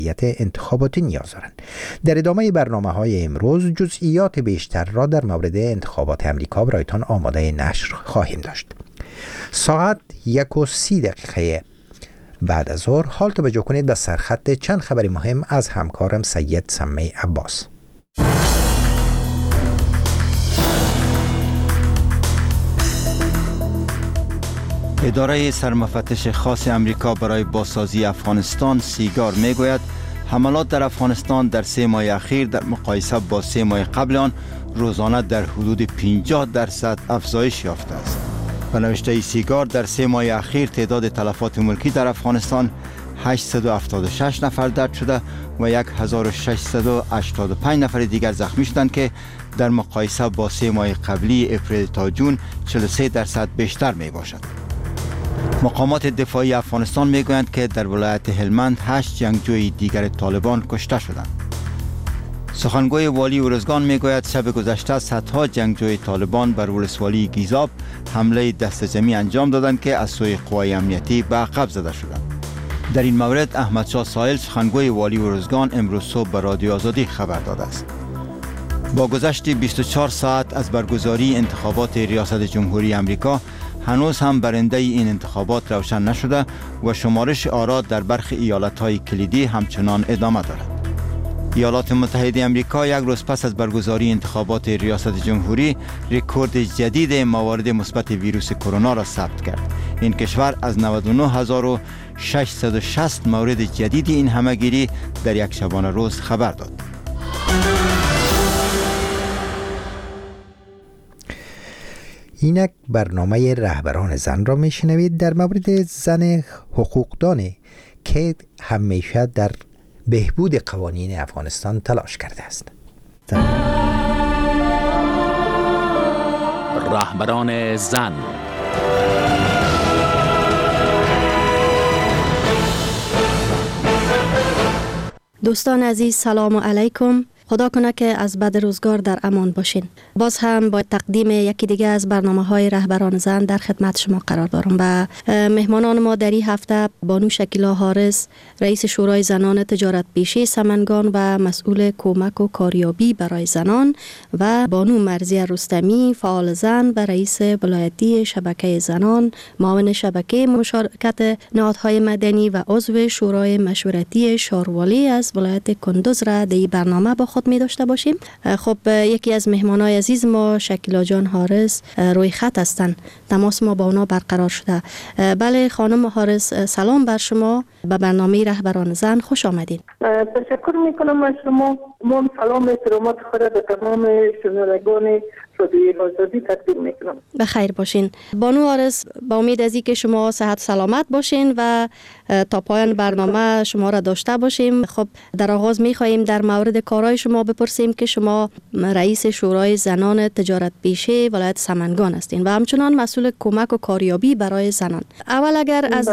انتخاباتی نیاز دارند. در ادامه برنامه‌های امروز جزئیات بیشتر را در مورد انتخابات امریکا برایتان آماده نشر خواهیم داشت. ساعت 1:30 بعد از ظهر حال توجه کنید به سرخط چند خبر مهم از همکارم سید سمی عباس. اداره سرمفتش خاص امریکا برای بازسازی افغانستان سیگار میگوید حملات در افغانستان در 3 ماه اخیر در مقایسه با 3 ماه قبل آن روزانه در حدود 50% افزایش یافته است. به نوشته سیگار در 3 ماه اخیر تعداد تلفات ملکی در افغانستان 876 نفر درج شده و 1685 نفر دیگر زخمی شدند که در مقایسه با 3 ماه قبلی اپریل تا جون 43% بیشتر می باشد. مقامات دفاعی افغانستان میگویند که در ولایت هلمند 8 جنگجوی دیگر طالبان کشته شدند. سخنگوی والی ارزگان میگوید شب گذشته صدها جنگجوی طالبان بر ولسوالی گیزاب حمله دست جمعی انجام دادند که از سوی قوای امنیتی به عقب زده شدند. در این مورد احمد شاه سایل سخنگوی والی ارزگان امروز صبح به رادیو آزادی خبر داده است. با گذشت 24 ساعت از برگزاری انتخابات ریاست جمهوری امریکا هنوز هم برنده این انتخابات روشن نشده و شمارش آرا در برخی ایالت‌های کلیدی همچنان ادامه دارد. ایالات متحده امریکا یک روز پس از برگزاری انتخابات ریاست جمهوری رکورد جدید موارد مثبت ویروس کرونا را ثبت کرد. این کشور از 99660 مورد جدید این همهگیری در یک شبانه روز خبر داد. اینک برنامه رهبران زن را میشنوید در مورد زن حقوقدانی که همیشه در بهبود قوانین افغانستان تلاش کرده است. رهبران زن. دوستان عزیز سلام علیکم. خدا کنه که از بد روزگار در امان باشین. باز هم با تقدیم یکی دیگه از برنامه‌های رهبران زن در خدمت شما قرار دارم و مهمانان ما در این هفته بانو شکیلا حارس، رئیس شورای زنان تجارت پیشه سمنگان و مسئول کمک و کاریابی برای زنان و بانو مرضیه رستمی، فعال زن و رئیس ولایتی شبکه زنان، معاون شبکه مشارکت نهادهای مدنی و عضو شورای مشورتی شاروالی از ولایت کندوز را در برنامه با خود می داشته باشیم. خب یکی از مهمانای عزیز ما شکیلا جان حارس روی خط هستند. تماس ما با اونا برقرار شده. بله خانم حارس، سلام بر شما. به برنامه رهبران زن خوش آمدین. تشکر میکنم از شما. من سلام احترامات خود به تمام شنوندگان رادیوی آزادی تقدیم میکنم. بخیر باشین. بانو حارس، با امید از اینکه شما صحت سلامت باشین و تا پایان برنامه شما را داشته باشیم. خب در آغاز میخواهیم در مورد کارهای شما بپرسیم که شما رئیس شورای زنان تجارت پیشه ولایت سمنگان هستین و همچنان مسئول کمک و کاریابی برای زنان. اول اگر از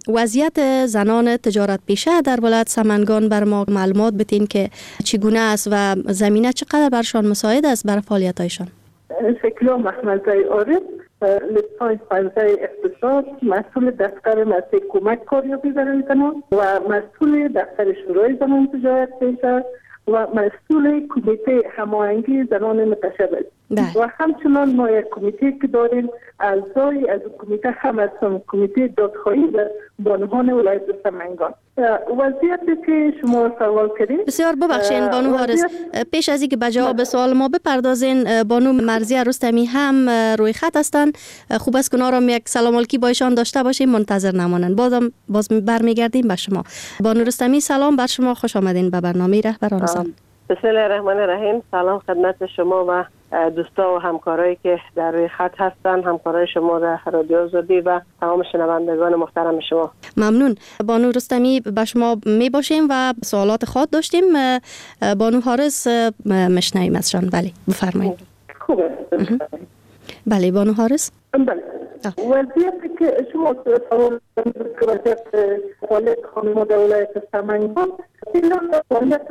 وضعیت زنان تجارت پیشه در ولایت سمنگان بر ما معلومات بدین که چگونه است و زمینه چقدر برشان مساعد است برای فعالیت‌هایشان. شکیلا محمدزی عارف، لیسانس پنجه اقتصاد، مسئول دفتر مسئله کمک کاریابی برای زنان و مسئول دفتر شورای زنان تجارت پیشه و مسئول کمیته هماهنگی زنان متشبث. و همچنان ما یک کمیته که داریم، اعضای از کمیته هم هستم، کمیته دادخواهی در بانوان ولایت سمنگان. وضعیتی که شما سوال کردید، بسیار ببخشین بانو حارس، پیش از اینکه به جواب سوال ما بپردازین، بانو مرضیه رستمی هم روی خط هستن. خوب است که اونا را یک سلام علیکی با ایشان داشته باشیم، منتظر نمانن. باز برمیگردیم به شما. بانو رستمی سلام بر شما، خوش آمدین به برنامه رهبران زن. بسم الله الرحمن الرحیم. سلام خدمت شما و دوستا و همکارایی که در روی خط هستن، همکارای شما در رادیو آزادی و تمام شنوندگان محترم شما. ممنون. بانو رستمی به شما می باشیم و سوالات خود داشتیم. بانو حارس مشنویم ازشان. بله بفرمایید. خوبه. بله بانو حارس. بله. وضعیتی که شما سوال کردید فعالیت خانم در ولایت سمنگان، فعالیت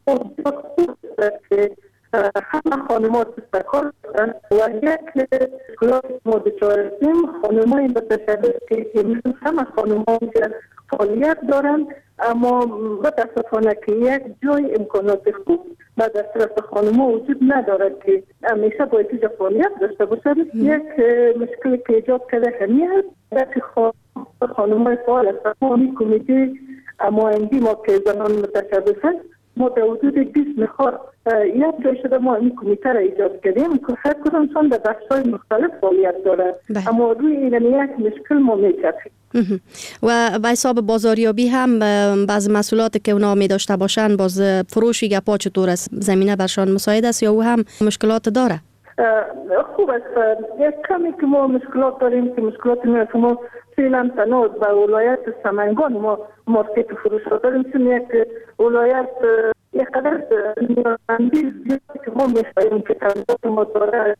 که همه خانمات سکار دارن و یک کلاس ما دچارتیم خانمای متشبث که همه خانمات که فعالیت دارن اما متاسفانه که یک جای امکانات خوب و دسترس خانم‌ها وجود ندارد که همیشه باید اینجا فعالیت داشته باشد. یک مشکلی که ایجاد کرده همین است که خانم‌های فعال است. ما این کمیته ماهنگی ما که زنان متشبث هست، ما در حدود 20 نفر یک جای شده ما این کمیته را ایجاد کردیم که هر کدامشان در بخش‌های مختلف فعالیت دارد. اما روی این یک مشکل ما می‌چرخیم. و به حساب بازاریابی هم بعض مسئولاتی که اونا می داشته باشن، باز فروشی گپا چطور است؟ زمینه برشان مساعد است یا او هم مشکلات داره؟ خوب است. یک کمی که ما مشکلات داریم که مشکلات میاد که ما فعلا تنها به ولایت سمنگان ما مارکت فروش داریم، چون یک ولایت یک قدر نیازمندی که ما می‌خواهیم که تنظیم ما داره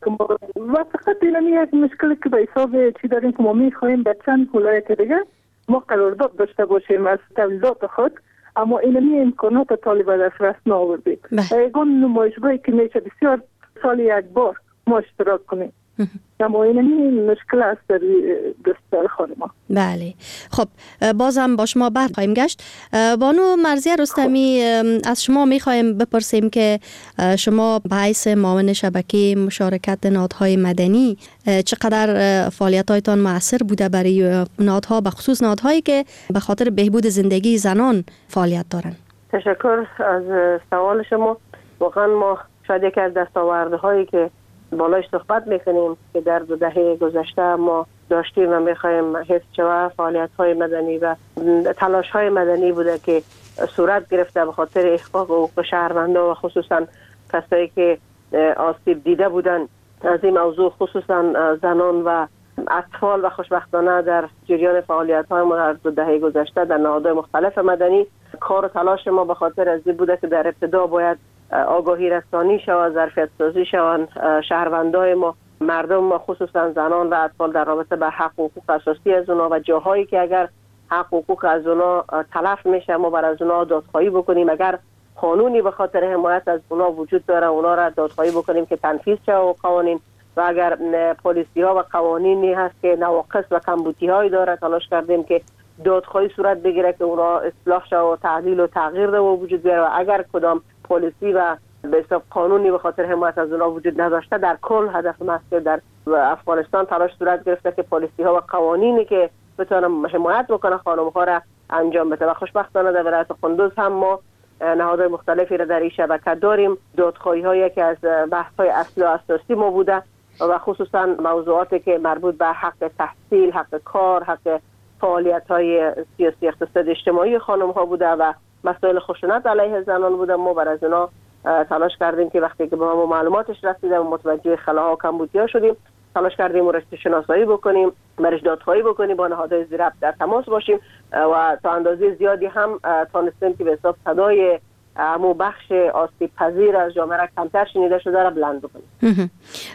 و فقط این یک مشکلی که به حساب چی داریم که ما می‌خواهیم به چند ولایت دیگه ما قرارداد داشته باشیم از تولیدات خود، اما این امکانات طالب دسترس نآوردیم. یگان نمایشگاهی که میشه بسیار سال یک بار ما اشتراک کنیم. اما این مشکل است در دستور خانم‌ها. بله. خب بازم با شما خواهیم گشت. بانو مرضیه رستمی، از شما میخوایم بپرسیم که شما به حیث معاون شبکه مشارکت نهادهای مدنی چقدر فعالیت‌هایتان مؤثر بوده برای نهادها، به خصوص نهادهایی که به خاطر بهبود زندگی زنان فعالیت دارن؟ تشکر از سوال شما. واقعا ما شاید یکی از دستاوردهایی که بالاش صحبت میکنیم که در 2 دهه گذشته ما داشتیم و میخوایم حفظ شود فعالیت‌های مدنی و تلاش‌های مدنی بوده که صورت گرفته به خاطر احقاق حقوق شهروندان و خصوصا کسایی که آسیب دیده بودن از این موضوع، خصوصا زنان و اطفال، و خوشبختانه در جریان فعالیت‌های ما در 2 دهه گذشته در نهادهای مختلف مدنی کار و تلاش ما به خاطر از این بوده که در ابتدا باید آگاهی رسانی شود، ظرفیت سازی شوند شهروندای ما، مردم ما، خصوصا زنان و اطفال در رابطه با حق و حقوق اساسی از اونا و جاهایی که اگر حق و حقوق از اونا تلف میشه ما بر از اونا دادخواهی بکنیم. اگر قانونی به خاطر حمایت از اونا وجود داره اونا را دادخواهی بکنیم که تنفیذ شود قوانین، و اگر پلیسی ها و قوانینی هست که نواقص و کمبودی هایی داره تلاش کردیم که دادخواهی صورت بگیره که اونا اصلاح شود و تعدیل و تغییر ده وجود بیاره. و اگر کدام پلیسی و به حساب قانونی به خاطر حمایت از اونا وجود نداشته، در کل هدف ما است که در افغانستان تلاش صورت گرفته که پلیسی ها و قوانینی که بتونن حمایت بکنه خانم ها را انجام بده. و خوشبختانه در ولایت قندوز هم ما نهادهای مختلفی را در این شبکه داریم. دادخواهی ها یکی از بحث های اصلی و اساسی ما بوده و خصوصا موضوعاتی که مربوط به حق تحصیل، حق کار، حق فعالیت های سیاسی اقتصادی اجتماعی خانم ها بوده و مسائل خشونت علیه زنان بوده. ما بر از اونا تلاش کردیم که وقتی که به ما معلوماتش رسیده و متوجه خلاها و کمبودی‌ها شدیم تلاش کردیم اون رشته شناسایی بکنیم، برش دادخواهی بکنیم، با نهادهای زیربط در تماس باشیم و تا اندازه زیادی هم تانستیم که به حساب صدای همون بخش آسیب پذیر از جامعه را کمتر شنیده شده را بلند بکنیم.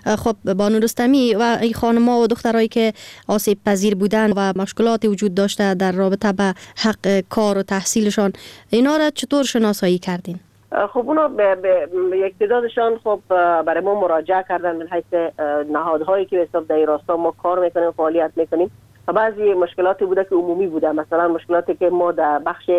خب بانو رستمی، و این خانم‌ها و دخترایی که آسیب پذیر بودن و مشکلاتی وجود داشته در رابطه به حق کار و تحصیلشان، اینا را چطور شناسایی کردین؟ خب اونا به یک تعدادشان خب برای ما مراجعه کردن من حیث نهادهایی که به حساب در راستا ما کار میکنیم فعالیت میکنیم و بعضی مشکلاتی بوده که عمومی بوده. مثلا مشکلاتی که ما در بخش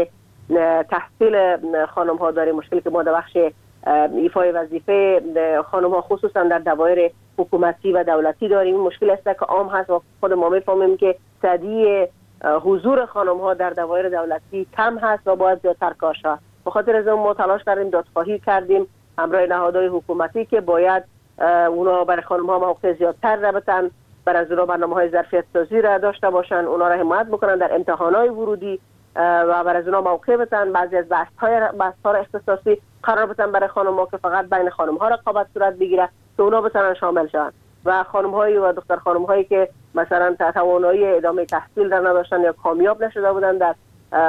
تحصیل خانم ها داریم، مشکلی که ما در بخش ایفای وظیفه خانم ها خصوصا در دوایر حکومتی و دولتی داریم. مشکل است که عام هست و خود ما میفهمیم که تعدیل حضور خانم ها در دوایر دولتی کم هست و باید زیادتر کار شود. به خاطر از اون ما تلاش کردیم، دادخواهی کردیم همراه نهادهای حکومتی که باید اونا برای خانم ها موقع زیادتر را بتن، برای از اونا برنامه‌های ظرفیت سازی را داشته باشن، اونا را حمایت بکنن در امتحانات ورودی و برای از اونا موقع بتن. بعضی از بحث‌ها اختصاصی قرار بتن برای خانم‌ها که فقط بین خانم‌ها رقابت صورت بگیره که اونا بتونن شامل شوند و خانم‌هایی و دختر خانم‌هایی که مثلا توانایی ادامه تحصیل را نداشتن یا کامیاب نشده بودن در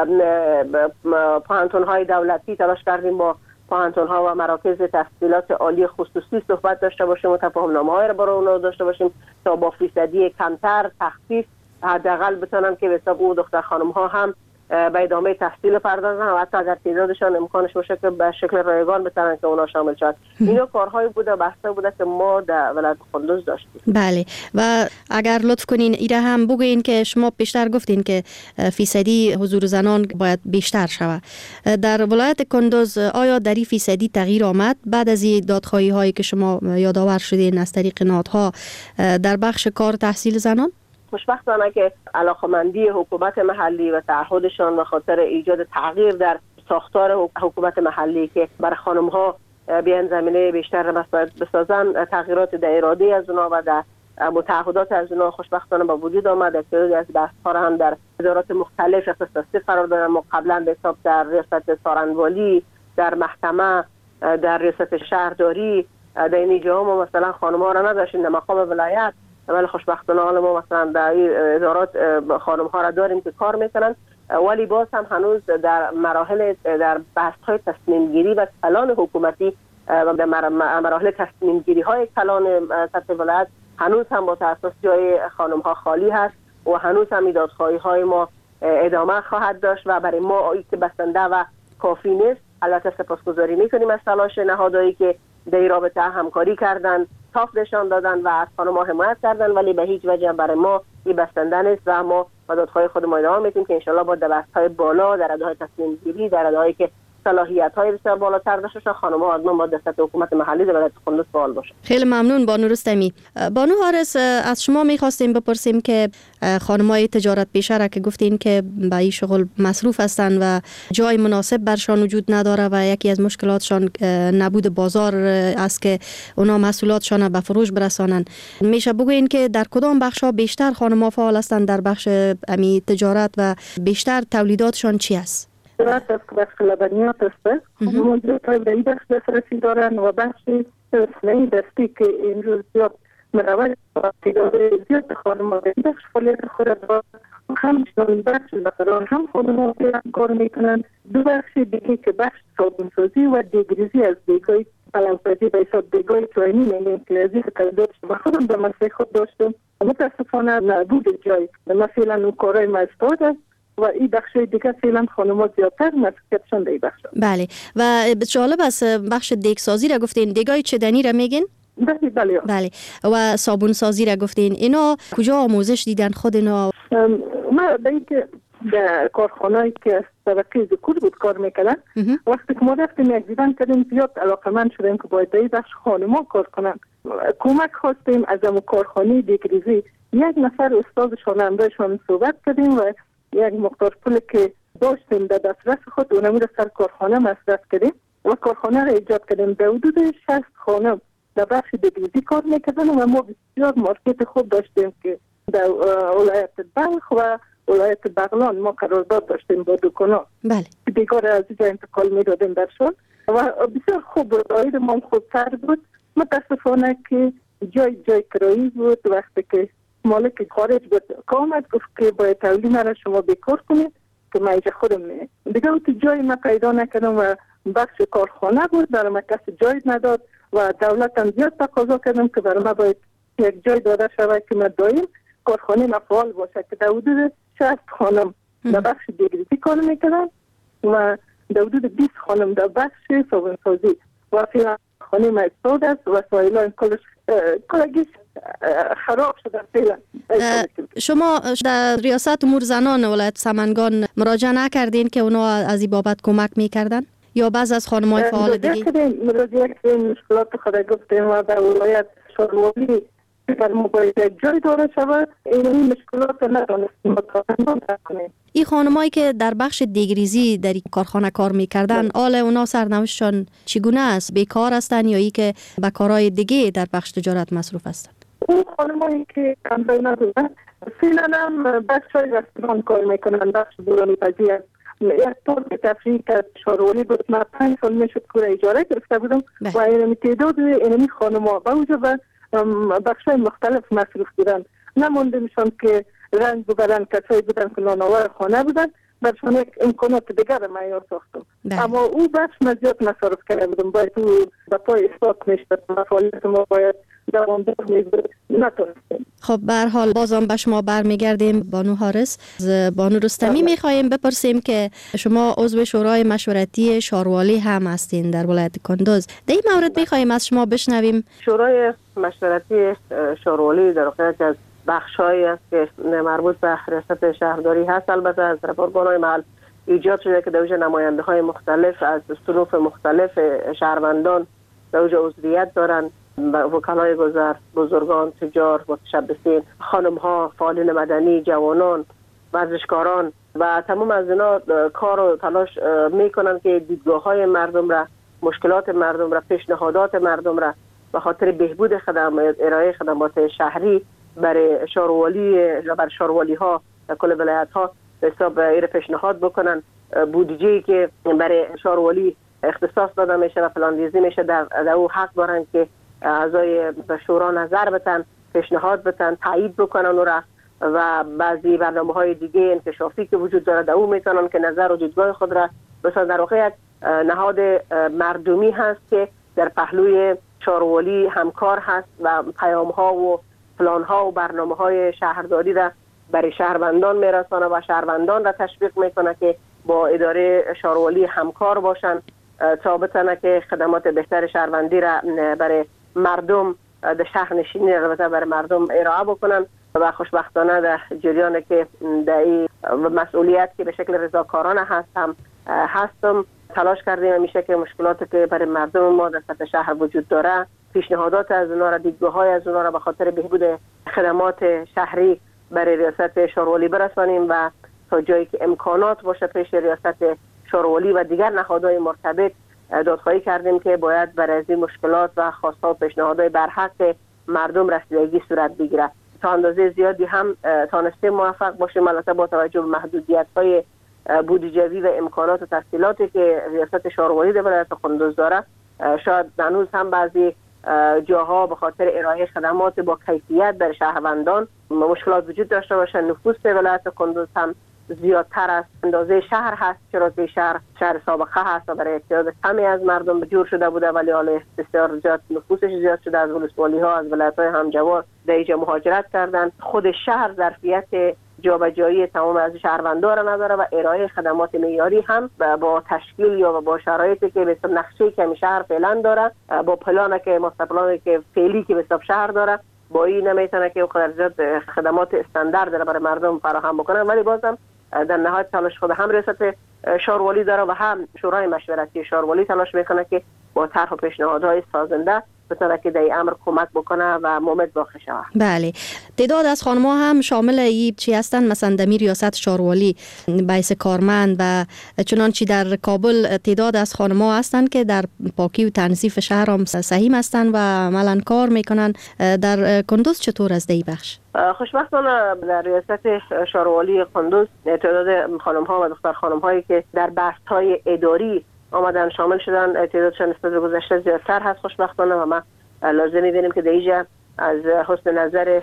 پوهنتون‌های دولتی تلاش کردیم با پوهنتون‌ها و مراکز تحصیلات عالی خصوصی صحبت داشته باشیم و تفاهم‌نامه‌های را برای اونها داشته باشیم تا با فیصدی کمتر تخفیف حداقل بتونن که به حساب او دختر خانم‌ها هم به ادامه تحصیل پردازن و حتی اگر تعدادشان امکانش باشه که به شکل رایگان بتونن که اونا شامل شد. اینا کارهایی بوده بسته بوده که ما در ولایت قندوز داشتیم. بله و اگر لطف کنین ایره هم بگوین که شما بیشتر گفتین که فیصدی حضور زنان باید بیشتر شود. در ولایت قندوز آیا در این فیصدی تغییر آمد بعد از این دادخواهی هایی که شما یادآور شدین از طریق نهادها در بخش کار تحصیل زنان؟ خوشبختانه که علاقمندی حکومت محلی و تعهدشان به خاطر ایجاد تغییر در ساختار حکومت محلی که بر خانم ها بیان زمینه بیشتر مساعد بسازن، تغییرات در اراده از اونا و در متعهدات از اونا خوشبختانه به وجود آمد. که از بحث‌ها را هم در ادارات مختلف اختصاصی قرار دادن. ما قبلا به حساب در ریاست سارنوالی، در محکمه، در ریاست شهرداری، در این جاها ما مثلا خانم ها را نداشتیم در مقام ولایت، ولی خوشبختانه حال ما مثلا در ادارات خانم ها را داریم که کار میکنن، ولی باز هم هنوز در بحث های تصمیم گیری و کلان حکومتی در مراحل تصمیم گیری های کلان سطح ولایت هنوز هم با تاسیس جای خانم ها خالی هست و هنوز هم دادخواهی های ما ادامه خواهد داشت و برای ما که بسنده و کافی نیست. البته سپاسگزاری میکنیم از تلاش نهادهایی که در رابطه همکاری کردن، تاف نشان دادن و از خانم‌ها حمایت کردن، ولی به هیچ وجه برای ما این بسنده نیست و ما با دادخواهی خود ما ادامه میدیم که انشالله با دست‌های بالا در رده‌های تصمیم گیری، در رده‌هایی که صلاحیت‌های بسیار بالاتر داشته خانم‌ها اقدام با دست حکومت محلی در ولایت قندوز فعال باشه. خیلی ممنون بانو رستمی. بانو حارس، از شما می‌خواستیم بپرسیم که خانم‌های تجارت پیشه را که گفتین که به این شغل مصروف هستند و جای مناسب برشان وجود نداره و یکی از مشکلاتشان نبود بازار است که اونا محصولاتشان به فروش برسانند. میشه بگوین که در کدام بخش‌ها بیشتر خانم‌ها فعال هستند در بخش تجارت و بیشتر تولیداتشان چی است؟ تجارت از بخش لبنیات است. موضوعات به این بخش دسترسی دارن و بخش صنایع دستی که امروز زیاد مروج و تعداد زیاد خانم‌ها به این بخش فعالیت خود دارند. همچنین بخش زعفران هم خانم‌ها کار میکنن. دو بخش دیگه که بخش صابونسازی و دیگریزی از دیگای پلنگ‌پزی به حساب دیگای توانی میگیم که از این تجربه و خودم در مسئله خود داشتم. متاسفانه نبود جای مثلا اون کارهای مستعد است و این بخش دیگه فعلا خانم‌ها زیادتر مسئولیتشان در این بخش. بله و جالب است بخش دیگسازی را گفتین، دیگای چدنی را میگین؟ بله و صابون سازی را گفتین. اینا کجا آموزش دیدن خود اینا؟ ما در کارخانه‌ای که از طبقه ذکور بود کار میکردن، وقتی که ما رفتیم یک دیدن کردیم زیاد علاقمند شدیم که باید در این بخش خانم‌ها کار کنن. کمک خواستیم از اون کارخانه دیگریزی. یک نفر استادشان هم داشت و صحبت کردیم و یک مقدار پولی که داشتیم در دسترس خود اونم را سر کارخانه مصرف کردیم و کارخانه را ایجاد کردیم. به حدود 60 خانم در بخش دیگریزی کار میکردن و ما بسیار مارکت خوب داشتیم که در ولایت بلخ و ولایت بغلان ما قرارداد داشتیم با دکانا. بله. دیگر از اینجا انتقال میدادیم درشون و بسیار خوب بود. آید ما خوبتر بود. متاسفانه که جای کرایی بود. وقتی که مالک خارج بود که آمد گفت که باید تولید مرا شما بیکار کنید که من اینجا خودم دیگه تو جای ما پیدا نکردم و بخش کارخانه بود برای ما کسی جای نداد و دولت هم زیاد تقاضا کردم که برای ما باید یک جای داده شود که ما دایم کارخانه مفعال باشه که در حدود 60 خانم در بخش دیگریزی کار میکنن و در حدود 20 خانم در بخش صابونسازی و فعلا خانه مستعد است و سایلان کلش خراب شده فعلا. شما در ریاست امور زنان ولایت سمنگان مراجعه نکردین که اونا از این بابت کمک میکردن یا بعض از خانم‌های فعال دیگه؟ مراجعه کردیم، مشکلات خود گفتیم و در ولایت شاروالی در موبایل جای داره شود این مشکلات ندانستیم متاسفانه کنیم. این خانمایی که در بخش دیگریزی در این کارخانه کار میکردن حال اونا سرنوشتشان چگونه است؟ بیکار هستن یا ای که به کارهای دیگه در بخش تجارت مصروف هستن؟ اون خانمایی که کمتر ندارن فعلا هم بخشای رستوران کار میکنن. بخش بورانی پزی است. یک طور که تفریح که شاروالی بود من 5 سال میشد که اجاره گرفته بودم و این تعداد این خانم‌ها با وجود بخشای مختلف مصروف بودن نمونده میشون که رنگ ببرن کسایی بودن که نانآور خانه بودن برشان یک امکانات دیگر معیار ساختم. اما او بخش مزیاد مصرف کرده بودم باید او به پای اثبات میشد. فعالیت ما باید دوامدار میگذارد نتونستیم. خب به هر حال بازم به شما برمیگردیم بانو حارس. از بانو رستمی میخواهیم بپرسیم که شما عضو شورای مشورتی شاروالی هم هستین در ولایت کندوز. در این مورد میخواهیم از شما بشنویم. شورای مشورتی شاروالی در واقع از بخش‌هایی است که مربوط به ریاست شهرداری هست. البته از طرف ارگان‌های محل ایجاد شده که در اوج نماینده‌های مختلف از صنوف مختلف شهروندان در اوج عضویت دارن، وکلای گذر، بزرگان، تجار، متشبثین، خانم‌ها، فعالین مدنی، جوانان، ورزشکاران و تمام از اینا کار و تلاش میکنن که دیدگاه‌های مردم را، مشکلات مردم را، پیشنهادات مردم را به خاطر بهبود ارائه خدمات شهری برای شاروالی یا بر شاروالی‌ها در کل ولایت‌ها به حساب ایر پیشنهاد بکنن. بودجه‌ای که برای شاروالی اختصاص داده میشه و پلاندیزی میشه در او حق دارن که اعضای شورا نظر بدن، پیشنهاد بدن، تایید بکنن او را و بعضی برنامه‌های دیگه انکشافی که وجود داره در او میتونن که نظر و دیدگاه خود را مثلا در واقع یک نهاد مردمی هست که در پهلوی شاروالی همکار هست و پیام‌ها و پلان‌ها و برنامه‌های شهرداری را برای شهروندان میرسانه و شهروندان را تشویق میکنه که با اداره شاروالی همکار باشن تا بتونه که خدمات بهتر شهروندی را برای مردم در شهر نشینی البته برای مردم ارائه بکنن و خوشبختانه در جریان که در مسئولیت که به شکل رضاکارانه هستم تلاش کردیم همیشه که مشکلات که برای مردم ما در سطح شهر وجود داره، پیشنهادات از اونا را، دیدگاه‌های از اونا را به خاطر بهبود خدمات شهری برای ریاست شاروالی برسانیم و تا جایی که امکانات باشه پیش ریاست شاروالی و دیگر نهادهای مرتبط دادخواهی کردیم که باید برای از این مشکلات و خواست‌ها و پیشنهادهای برحق مردم رسیدگی صورت بگیره. تا اندازه زیادی هم تانستیم موفق باشیم، البته با توجه به محدودیت‌های بودجه‌ای و امکانات و تسهیلاتی که ریاست شاروالی در ولایت کندوز داره. شاید هنوز هم بعضی جاها به خاطر ارائه خدمات با کیفیت در شهروندان مشکلات وجود داشته باشه. نفوس ولایت کندوز هم زیادتر از اندازه شهر هست، چرا که شهر سابقه هست و برای تعداد کمی از مردم جور شده بوده، ولی حالا بسیار زیاد نفوسش زیاد شده. از ولسوالی ها از ولایت های همجوار در اینجا مهاجرت کردن. خود شهر ظرفیت جابجایی تمام از شهروندان را نداره و ارائه خدمات معیاری هم با تشکیل یا با شرایطی که به حساب نقشه که شهر فعلا داره، با پلانی که مستقلانه که فعلی که به حساب شهر داره، با این نمیتونه که خودت خدمات استاندارد را برای مردم فراهم بکنه. ولی بازم در نهایت تلاش خود هم ریاست شاروالی داره و هم شورای مشورتی شاروالی تلاش میکنه که با طرح و پیشنهادهای سازنده بتونه که در این امر کمک بکنه و مومد واقع شود. بله، تعداد از خانم‌ها هم شامل ای چی هستن؟ مثلا در ریاست شاروالی بیس کارمند و چنانچه در کابل تعداد از خانم‌ها هستن که در پاکی و تنظیف شهر هم سهیم هستن و عملاً کار میکنن. در کندوز چطور از دی بخش؟ خوشبختانه در ریاست شاروالی کندوز تعداد خانم‌ها و دختر خانم‌هایی که در بست‌های اداری آمدن شامل شدن تعدادشان نسبت به گذشته زیادتر هست خوشبختانه و ما لازم می‌بینیم که دیجا از حسن نظر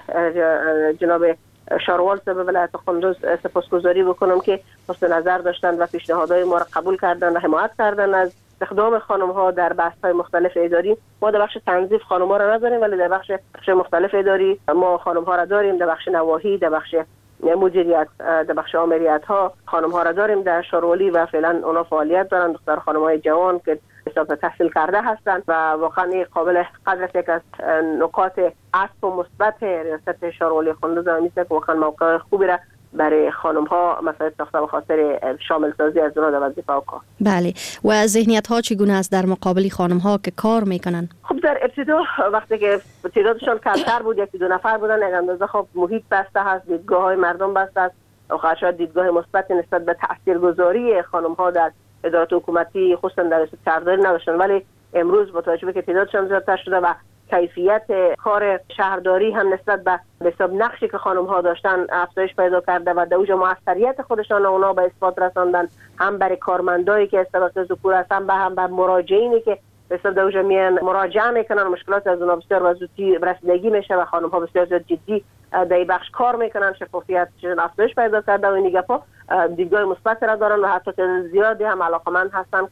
جناب شاروال صاحب ولایت کندوز سپاسگزاری بکنم که حسن نظر داشتن و پیشنهادهای ما را قبول کردن و حمایت کردن از استخدام خانم‌ها در بحث‌های مختلف اداری. ما در بخش تنظیف خانم‌ها را نداریم، ولی در بخش مختلف اداری ما خانم‌ها را داریم. در بخش نواحی، در بخش مدیریت، در بخش آمریت‌ها خانم‌ها را داریم در شاروالی و فعلا اونا فعالیت دارن. دختر خانم‌های جوان که حساب تحصیل کرده هستند و واقعا قابل قدر یک از نکات عطف و مثبت ریاست شاروالی کندوز میشه که واقعا موقع خوبی را برای خانم‌ها مثلا ساخته به خاطر شامل سازی از اونها در وظیفه و کار. بله، و ذهنیت‌ها چگونه است در مقابل خانم‌ها که کار میکنن؟ خب در ابتدا وقتی که تعدادشون کمتر بود، یکی دو نفر بودن، یک اندازه خب محیط بسته هست، دیدگاه‌های مردم بسته است و شاید دیدگاه مثبت نسبت به تاثیرگذاری خانم‌ها در ادارات حکومتی خصوصا در ریاست شهرداری نداشتن. ولی امروز با توجه به که تعدادشون زیادتر شده و کیفیت کار شهرداری هم نسبت به حساب نقشی که خانم‌ها داشتن افزایش پیدا کرده و در اوج موثریت خودشان اونا به اثبات رساندن، هم برای کارمندایی که استباق ذکور هستن هم به مراجعینی که حساب در اوج میان مراجعه میکنن، مشکلات از اونها بسیار زودی رسیدگی میشه و خانم‌ها بسیار زیاد جدی در این بخش کار میکنن. شفافیت افزایش پیدا کرده و این گپا دیدگاه مثبت را دارن و حتی زیادی هم علاقمند هستن که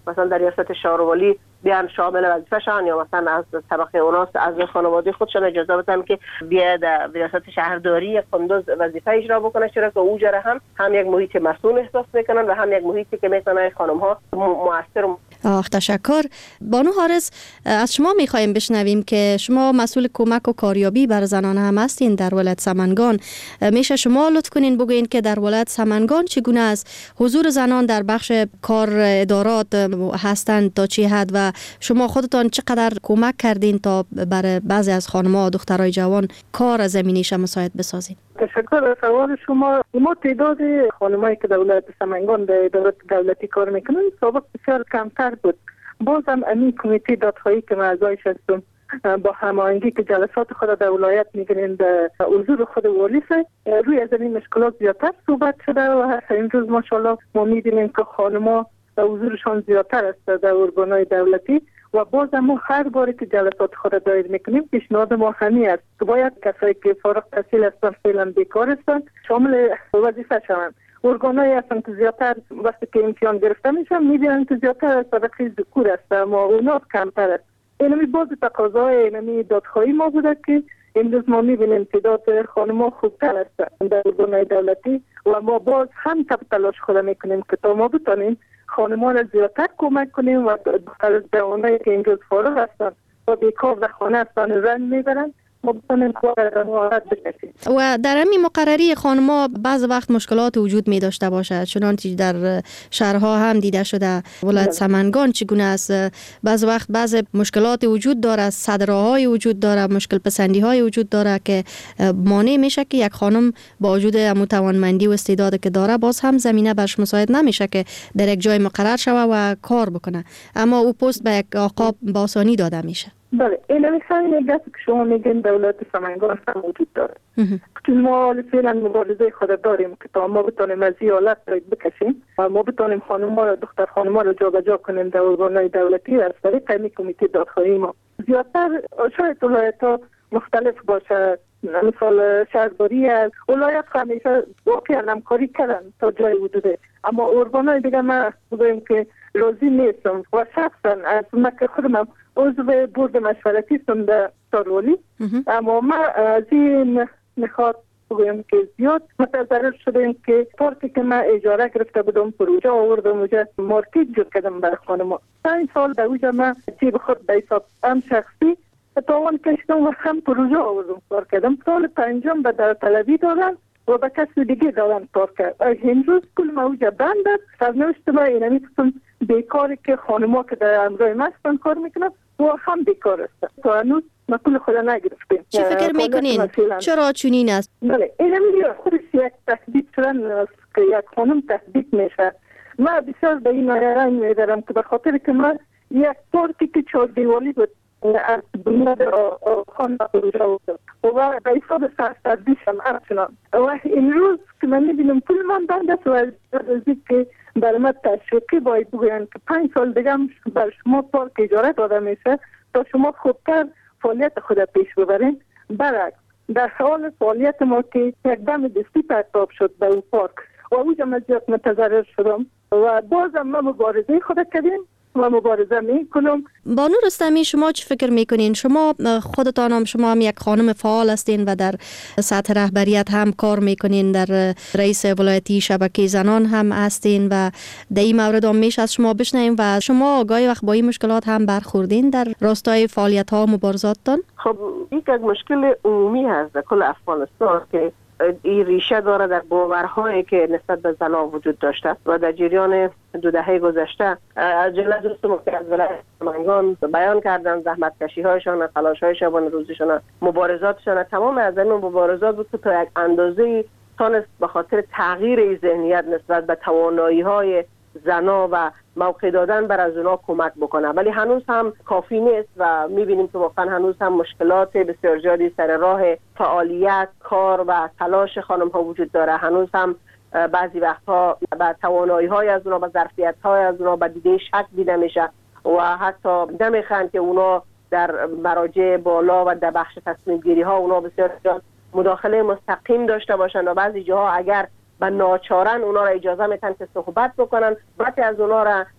مثلا در ریاست شهروالی بیان شامل وظیفه شان، یا مثلا از طبقه اوناست از خانواده خودشان اجازه بدن که بیا در ریاست شهرداری قندوز وظیفه اجرا بکنه، چرا که اوجره هم یک محیط مسئول احساس میکنن و هم یک محیطی که میتونه خانم ها مؤثر. تشکر. بانو حارث، از شما میخوایم بشنویم که شما مسئول کمک و کاریابی بر زنان هم هستین در ولایت سمنگان. میشه شما لطف کنین بگوین که در ولایت سمنگان چگونه است حضور زنان در بخش کار ادارات هستند تا چه حد و شما خودتان چقدر کمک کردین تا برای بعضی از خانم‌ها و دخترای جوان کار زمینیش مساعد بسازین؟ تشکر از سوال شما. ما تعداد خانمایی که در ولایت سمنگان در ادارات دولتی کار میکنن سابق بسیار کمتر بود. بازم این کمیته دادخواهی که من اعضایش هستم با هماهنگی که جلسات خود در ولایت میگیریم در حضور خود والی روی از این مشکلات زیادتر صحبت شده و هر امروز ماشاءالله ما میبینیم که خانم‌ها حضورشان زیادتر است در ارگان‌های دولتی و باز ما هر باری که جلسات خود دایر میکنیم پیشنهاد ما همین است که باید کسایی که فارغ التحصیل هستند فعلا بیکار هستند شامل وظیفه شوند. ارگان‌هایی هستند که زیادتر وقتی که امتحان گرفته میشن میبینن که زیادتر از طبقه ذکور است اما اونا کمتر است. اینمی باز تقاضای اینمی دادخواهی ما بوده که امروز ما میبینیم تعداد خانم‌ها خوبتر است در ارگان‌های دولتی و ما باز هم تلاش خود میکنیم که تا ما بتانیم خانم‌ها را زیادتر کمک کنیم و دختر جوانایی که امروز فارغ هستند و بیکار در خانه هستند رنج میبرند ما بتانیم کار را مهارت بکشیم. و در همین مقرری خانم‌ها بعض وقت مشکلات وجود می داشته باشد، چنانچه در شهرها هم دیده شده. ولایت سمنگان چگونه است؟ بعض وقت بعض مشکلات وجود داره، صدراهای وجود داره، مشکل پسندی‌های وجود داره که مانع میشه که یک خانم با وجود توانمندی و استعدادی که داره باز هم زمینه برش مساعد نمیشه که در یک جای مقرر شوه و کار بکنه، اما او پست به یک آقا با آسانی داده میشه. بله، این همین گفت که شما میگین دولت سمنگان هم وجود داره. چون ما فعلا مبارزه خود داریم که تا ما بتونیم از این حالت بکشیم و ما بتونیم خانم‌ها دختر خانم‌ها رو جابجا کنیم در ارگان‌های دولتی از طریق این کمیته دادخواهی ما. زیادتر شاید ولایت‌ها مختلف باشه، مثال شهرداری از ولایت همیشه واقعا همکاری کردن تا جای حدوده، اما ارگان‌های دیگه ما بگویم که راضی نیستم و شخصا از مکه خودم عضو بورد مشورتی هستم در شهروالی، اما ما از این میخواد بگویم که زیاد متضرر شدیم که پارکی که من اجاره گرفته بودم پروژه آوردم اونجا مارکت جور کردم برای خانم‌ها. 5 سال در اونجا من جیب خود به حساب هم شخصی تاوان کشیدم و هم پروژه آوردم کار کردم. سال پنجم به داوطلبی دادن و به کسی دیگه دادن کار کرد. امروز کل موجه بند است. سرنوشت ما اینمی قسم بیکاری که خانم‌ها که در امرای مستن کار میکنن و هم بیکار است. تا هنوز ما کل خود نگرفتیم. چی فکر میکنین؟ چرا چنین است؟ بله، اینمی خودش یک تثبیت شدن است که یک خانم تثبیت میشه. من بسیار به این نایران میدارم که به خاطر که من یک پارکی که 4 دیوالی بود از بنیاد خانه پروژه آوردم و به حساب سرسردیشم همچنان و این روز که من میبینم پول من بند است و از که برای من تشویقی باید بگوین که 5 سال دیگه بر شما پارک اجاره داده میشه تا شما خوبتر فعالیت خود پیش ببرین. برعکس در حال فعالیت ما که یک دم دستی پرتاب شد به اون پارک و اوجا من زیاد متضرر شدم و بازم ما مبارزه خود کردیم و مبارزه میکنم. بانو رستمی، شما چی فکر میکنین؟ شما خودتان هم شما هم یک خانم فعال هستین و در سطح رهبریت هم کار میکنین، در رئیس ولایتی شبکه زنان هم هستین و در این مورد هم میشه از شما بشنویم و شما گاهی وقت با این مشکلات هم برخوردین در راستای فعالیت ها و مبارزاتتان؟ خب یک مشکل عمومی هست در کل افغانستان که این ریشه داره در باورهایی که نسبت به زنان وجود داشته و در جریان 2 دهه گذشته از جمله دوستان که از ولایت سمنگان بیان کردن زحمت کشی هایشان، تلاش های شبانه روزیشان، مبارزاتشان، تمام از این مبارزات بود که تا یک اندازه تونست به خاطر تغییر ذهنیت نسبت به توانایی های زنا و موقع دادن بر از اونا کمک بکنه، ولی هنوز هم کافی نیست و میبینیم که واقعا هنوز هم مشکلات بسیار زیادی سر راه فعالیت، کار و تلاش خانم ها وجود داره. هنوز هم بعضی وقتها به توانایی های از اونا، به ظرفیت های از اونا به دیده شک دیده میشه و حتی نمیخوان که اونا در مراجع بالا و در بخش تصمیم گیری ها اونا بسیار زیاد مداخله مستقیم داشته باشن و بعضی جاها اگر به ناچارن اونا را اجازه میتن که صحبت بکنن، بعضی از اونا را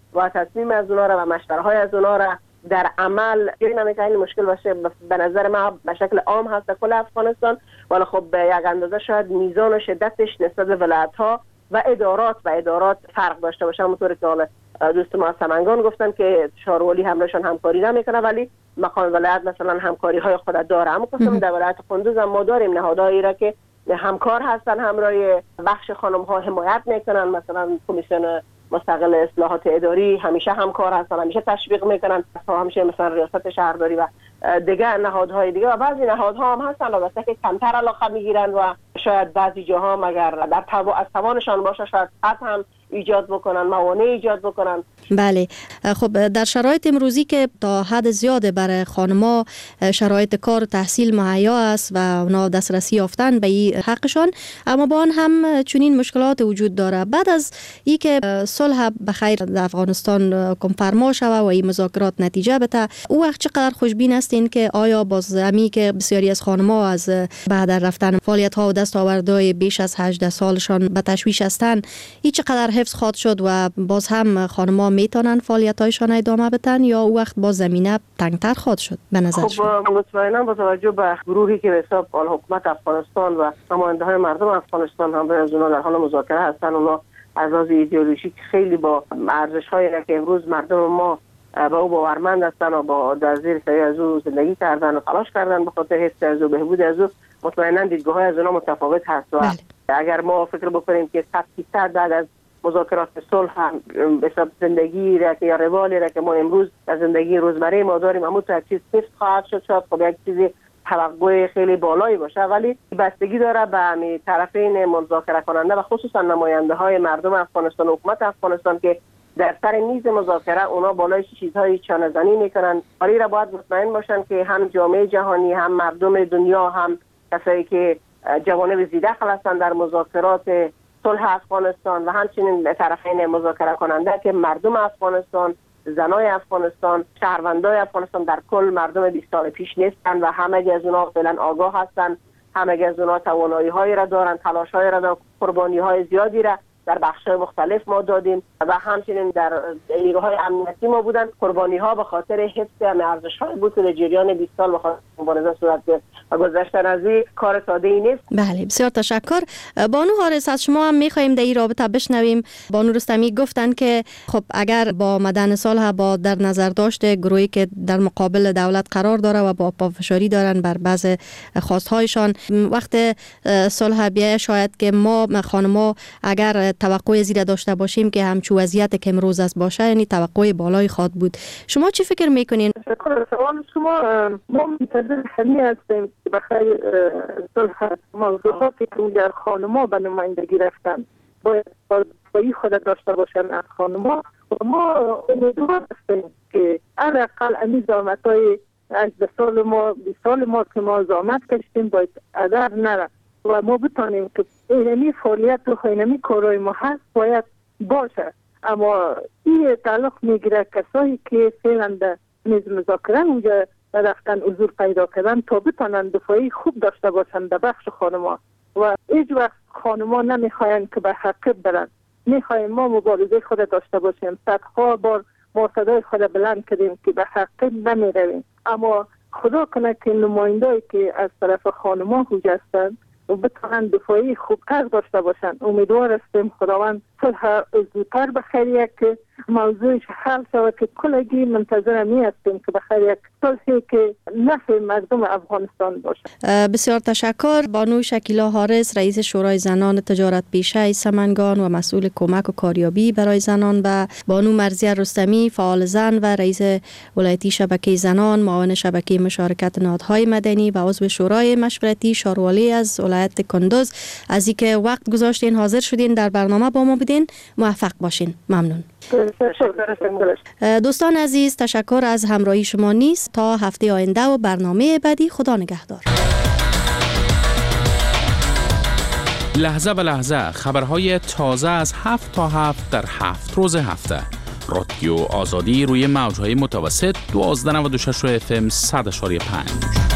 و تصمیم از اونا را و مشوره های از اونا را در عمل جایی نمیکنه. این مشکل باشه به نظر من به شکل عام هست در کل افغانستان، ولی خب به یک اندازه شاید میزان و شدتش نسبت به ولایت ها و ادارات فرق داشته باشه. همونطور که حالا دوست ما از سمنگان گفتن که شاروالی همراهشان همکاری نمیکنه، ولی مقام ولایت مثلا همکاری های خود داره. اما قسم در ولایت کندوز هم ما داریم نهادهایی را که همکار هستن، همراه بخش خانم ها حمایت میکنن. مثلا کمیسیون مستقل اصلاحات اداری همیشه همکار هستن، همیشه تشویق میکنن، همیشه مثلا ریاست شهرداری و دیگه نهادهای دیگه و بعضی نهادها هم هستن البته که کمتر علاقه میگیرن و شاید بعضی جاها مگر در از توانشان باشه شاید هم ایجاد بکنن، موانع ایجاد بکنن. بله، خب در شرایط امروزی که تا حد زیاده برای خانم‌ها شرایط کار و تحصیل مهیا است و اونا دسترسی یافتن به این حقشان، اما با آن هم چنین مشکلات وجود داره. بعد از این که صلح بخیر در افغانستان فرما شوه و این مذاکرات نتیجه بده، او وقت چقدر خوشبین هستین که آیا باز امی که بسیاری از خانم‌ها از بعد رفتن فعالیت‌ها و دستاوردهای بیش از 18 سالشان به تشویش هستند، این چقدر حفظ خواهد شد و باز هم خانم‌ها میتونن فعالیت‌هایشان ادامه بدن یا او وقت باز زمینه تنگتر خواهد شد به نظر شما؟ خب مطمئنا با توجه به گروهی که به حساب حکومت افغانستان و نماینده‌های مردم افغانستان هم از اونها در حال مذاکره هستن، اونها از لحاظ ایدئولوژیک خیلی با ارزش‌هایی که امروز مردم ما با او باورمند هستن و با در زیر سایه از او زندگی کردن و تلاش کردن به خاطر حفظ از او، بهبود از او، مطمئنا دیدگاه‌های از اونها متفاوت هست. و اگر ما فکر بکنیم که 100% بعد از مذاکرات صلح هم به حساب زندگی را که یا روالی را که ما امروز در زندگی روزمره ما داریم اما تو یک چیز حفظ خواهد شد، شاید خب یک چیزی توقع خیلی بالایی باشه، ولی بستگی داره به طرفین مذاکره کننده و خصوصا نماینده های مردم افغانستان و حکومت افغانستان که در سر میز مذاکره اونا بالای چیزهای چانه‌زنی میکنن. ولی را باید مطمئن باشن که هم جامعه جهانی، هم مردم دنیا، هم کسایی که جوانب زیده هستن در مذاکرات صلح افغانستان و همچنین طرفین مذاکره کننده که مردم افغانستان، زنای افغانستان، شهروندای افغانستان در کل مردم 20 سال پیش نیستن و همه از اونها فعلا آگاه هستن، همه از اونها توانایی هایی را دارن، تلاش هایی را دارن، قربانی های زیادی را در بخش‌های مختلف ما دادیم و همچنین در نیروهای امنیتی ما بودن. قربانی ها به خاطر حفظ ارزش‌های بود که در جریان 20 سال به خاطر مبارزه صورت گرفت و گذشتن از این کار ساده‌ای نیست. بله، بسیار تشکر. بانو حارث، از شما هم می‌خوایم در این رابطه بشنویم. بانو رستمی گفتن که خب اگر با آمدن صلح با در نظر داشت گروهی که در مقابل دولت قرار داره و با پافشاری دارن بر بعض خواست‌هایشان، وقت صلح بیاید شاید که ما خانم‌ها اگر توقع زیاد داشته باشیم که همچو وضعیت که امروز است باشه، یعنی توقع بالایی خواد بود. شما چی فکر میکنین؟ شکر سوال شما. ما منتظر همین هستیم که بخیر صلح موضوعاتی که در خانم‌ها به نمایندگی رفتن باید بایی خود داشته باشن از خانم‌ها و ما امیدوار هستیم که حداقل امی زحمت‌های 18 سال ما 20 سال ما که ما زحمت کشیدیم باید هدر نره و ما بتانیم که اینمی فعالیت و اینمی کارهای ما هست باید باشه. اما این تعلق میگیره کسایی که فعلا در میز مذاکره اونجا رفتن حضور پیدا کردن تا بتانن دفاعی خوب داشته باشن در بخش خانما و هیچ وقت خانما نمیخواین که به حقیقت برن. میخوایم ما مبارزه خود داشته باشیم. صدها بار ما صدای خود بلند کردیم که به حقیقت نمیرویم، اما خدا کنه که نماینده‌ای که از طرف خانما هستند و بتونن دفاعی خوبتر داشته باشن. امیدوار هستیم خداوند صلح زودتر بخیر یک موضوعش حل شود که کلگی منتظر می هستیم که بخیر یک صلحی که نفع مردم افغانستان باشه. بسیار تشکر. بانو شکیلا حارث، رئیس شورای زنان تجارت پیشه سمنگان و مسئول کمک و کاریابی برای زنان، و بانو مرضیه رستمی، فعال زن و رئیس ولایتی شبکه زنان، معاون شبکه مشارکت نهادهای مدنی و عضو شورای مشورتی شاروالی از ولایت کندوز، از اینکه وقت گذاشتین حاضر شدین در برنامه با ما بدین. موفق باشین. ممنون. دوستان عزیز، تشکر از همراهی شما نیست تا هفته آینده و برنامه بعدی. خدا نگهدار. لحظه به لحظه خبرهای تازه از 7 تا 7 در 7 روز هفته. رادیو آزادی روی موجهای متوسط 1296 FM 100.5.